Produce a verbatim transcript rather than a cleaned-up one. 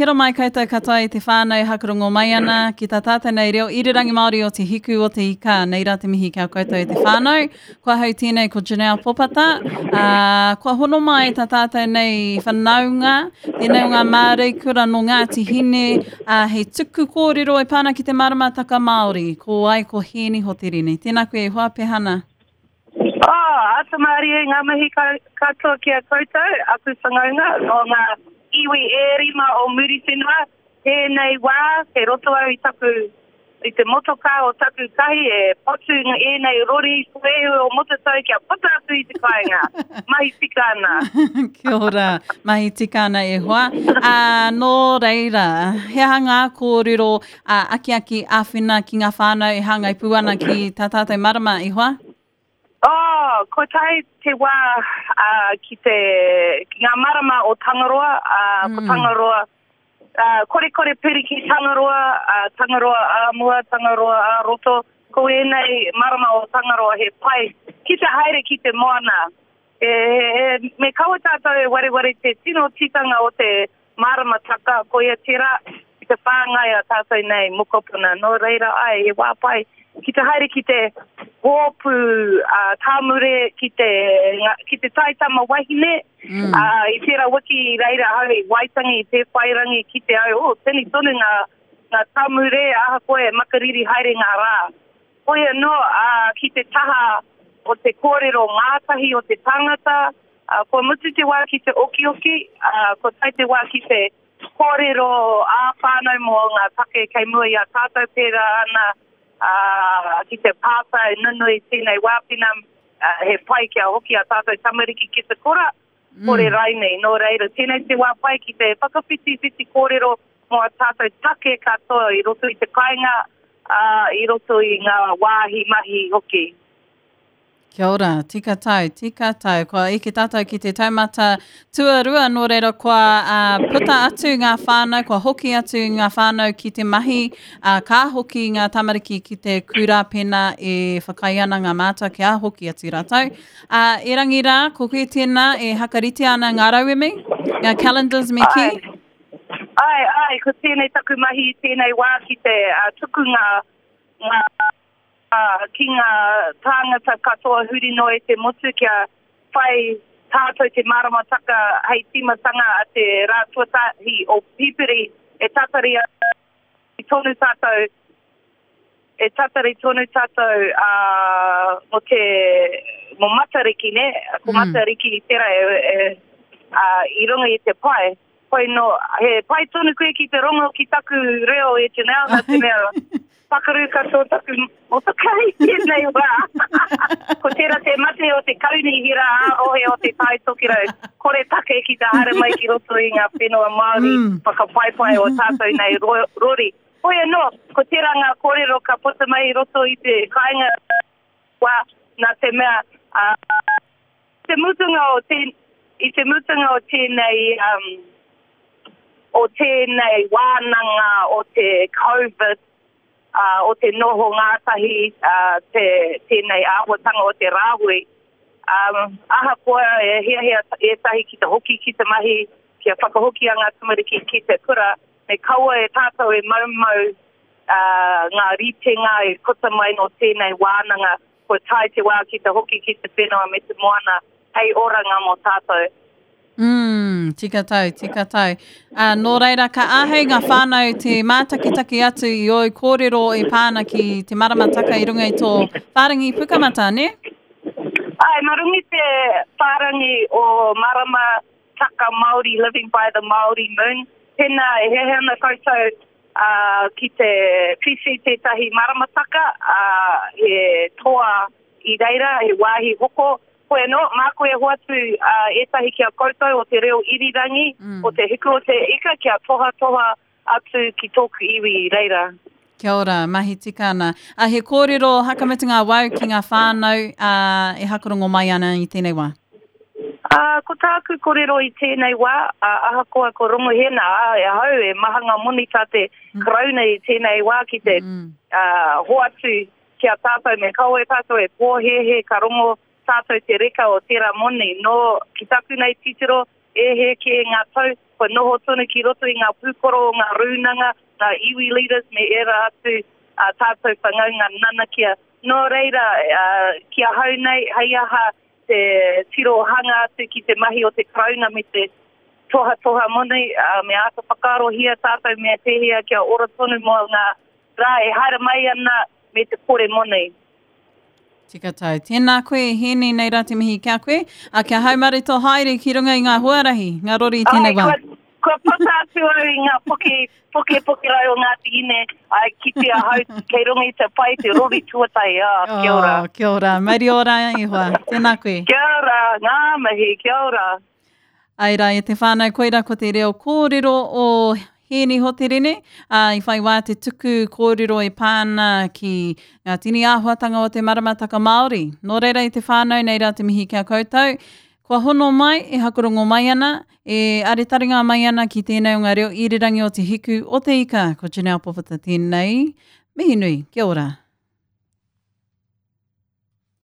kero mai koutou katoa i te whānau hakarongo mai ana ki tā tātou nei reo irirangi Māori o te hiku o te ika. Nei rā te mihi kia koutou i te whānau. Kua hau tēnei ko Janelle Popata. Uh, kua hono mai tā tātou nei whanaunga. Tēnei o ngā māreikura no Ngāti Hine. Uh, hei tuku kōrero e pāna ki te maramataka Māori. Ko ai ko Hēni Hoterine. Tēnā koe e hoa pehana. Oh, ata Māori e ngā mihi katoa kia koutou. Aku whangaunga o ngā iwi e rima o muri whenua, tēnei wā, te roto au i taku, i te motoka o taku kahi, e potu ngā e nei rori, puehu o mototau kia puta atu i te kāinga. Mahi tika ana. Kia ora, mahi tika ana e hoa. Uh, no reira, hea ngā kōrero uh, aki aki āwhina ki ngā whānau e hanga i puana ki tā tātou marama e hoa? Oh, ko tai te wā uh, ki te ki ngā marama o Tangaroa, uh, mm. ko Tangaroa, uh, kore kore piri ki Tangaroa, uh, Tangaroa a mua, Tangaroa a roto, ko e nei marama o Tangaroa he pai, ki te haere ki te moana. E, e, me kaua tātou e ware ware te tino titanga o te marama taka, ko ia tira, ki te whāngai a tātou nei mukopuna, no reira ai, he wā pai, ki te haere ki te hōpu uh, tāmure ki te, ki te taitama wahine, mm. uh, i tērā wiki reira hawe waitangi, te whairangi ki te au, oh, tēnei tonu ngā, ngā tāmure, aha koe makariri haere ngā rā. Koe no, uh, ki te taha o te kōrero ngātahi o te tangata, uh, ko mutu te wā ki te okioki, uh, ko tai te wā ki te kōrero ā whānau mo ngā take kei mua i a tātou pēra ana, Uh, ki te pāta e nunui tēnei wāpina uh, he pai kia hoki a tātou tamariki ki te kora, mm. kore rainei, no reira. Tēnei te wāpai ki te whakawhiti-whiti kōrero mo a tātou take katoa i roto i te kāinga, uh, i roto i ngā wāhi mahi hoki. Kia ora, tika tau, tika tau. Kua ike tātou ki te taumata tuarua, nō reira kua uh, puta atu ngā whānau, kua hoki atu ngā whānau ki te mahi, uh, ka hoki ngā tamariki ki te kurapena e whakai ana ngā mātua ki a hoki atu rātou. Uh, e rangi rā, ko koe tēnā e hakarite ana ngā rauemi, ngā calendars me ki? Ai, ai, ko tēnei taku mahi, tēnei wā ki te uh, tuku ngā, ngā Uh, ki ngā tāngata katoa huri no e te motu kia whai tātou te maramataka hei timatanga a te rātuatahi o pipiri e tatari i tonu tātou e tatari tonu tātou uh, mo te mo matariki ne ko mm. matariki i tera e, e, uh, i runga i te pai koe no he pai tonu koe ki te rongo ki taku reo e te nea na te mea whakaru katoa taku o te kai tēnei wā. Ko tērā te mate o te kauni hira a ohe o te tai tokirau. Kore take ki te hara mai ki roto i ngā whenua Māori, mm. whakapaipai o tātou nei ro, rori. Oia no, ko tērā ngā kōrero ka puta mai roto i te kāinga wā nā te mea. Uh, te mutunga o te, i te mutunga o tēnei, um, o tēnei wānanga o te COVID, Uh, o te noho ngātahi, uh, te, tēnei āhuatanga o te rāhui. Um, aha koa e hea hea e tahi ki te hoki ki te mahi, kia whakahoki a ngā tamariki ki te kura. Me kaua e tātou e maumau uh, ngā ritenga e kota mai no tēnei wānanga, ko tai te wā ki te hoki ki te whenua me te moana, hei oranga mo tātou. Mm, tika tau, tika tau. Uh, nō reira, ka āhei ngā whānau te mātakitaki atu i oi kōrero e pāna ki te maramataka i runga i tō whārangi pukamata, ne? Ai, marungi te whārangi o maramataka Māori, Living by the Māori Moon. Tēnā e hehena koutou uh, ki te pisi tētahi maramataka, uh, e toa i reira, e wāhi hoko. Koe no, mā koe hoatu uh, etahi kia koutou o te reo irirangi, mm. o te hiku o te ika kia toha toha atu ki tōku iwi reira. Kia ora, mahi tika ana. A he kōrero hakamata ngā wau ki ngā whānau uh, e hakarongo mai ana i tēnei wā? Uh, ko tāku kōrero i tēnei wā, uh, aha koa ko rongo hena, uh, e hau e mahanga moni tā te mm. krauna i tēnei wā ki te mm. uh, hoatu kia tātou me kau e tātou e pōhehe ka rongo tātou te reka o tērā moni. No, ki taku nei titiro, e he ke ngā tau, koe noho tonu ki roto i ngā pūkoro, ngā rūnanga, ngā iwi leaders me era atu uh, tātou whangau ngā nana kia. Nō reira, uh, kia hau nei, hei aha te tiro hanga atu ki te mahi o te krauna me te toha toha moni, uh, me ata whakaro hia tātou mea tehia kia ora tonu mo ngā rā e haere mai ana me te kore moni. Tika tau. Tēnā koe, hēni nei rati mihi kia koe. A kia haumare tō haere ki runga i ngā huarahi, ngā rori i tēnei wā. Ai, kua pata atu au i ngā poke, poke poke rai o ngā tine, ai ki te ahau kei runga i te pai te rori tuatai, ah, kia ora. Oh, kia ora, mauri ora i hoa. Tēnā koe. Kia ora, ngā mahi, kia ora. Ai rā, e te whānau koira ko te reo kōrero o Hēni Hoterene, uh, i whai wā te tuku kōrero e pāna ki ngā tini āhuatanga o te maramataka Māori. Nō reira i te whānau, nei rā te mihi kia koutou. Kua hono mai, e hakorongo mai ana, e aretaringa mai ana ki tēnei o ngā reo irirangi o te hiku o te ika, ko Janelle Popota tēnei. Mihi nui, kia ora.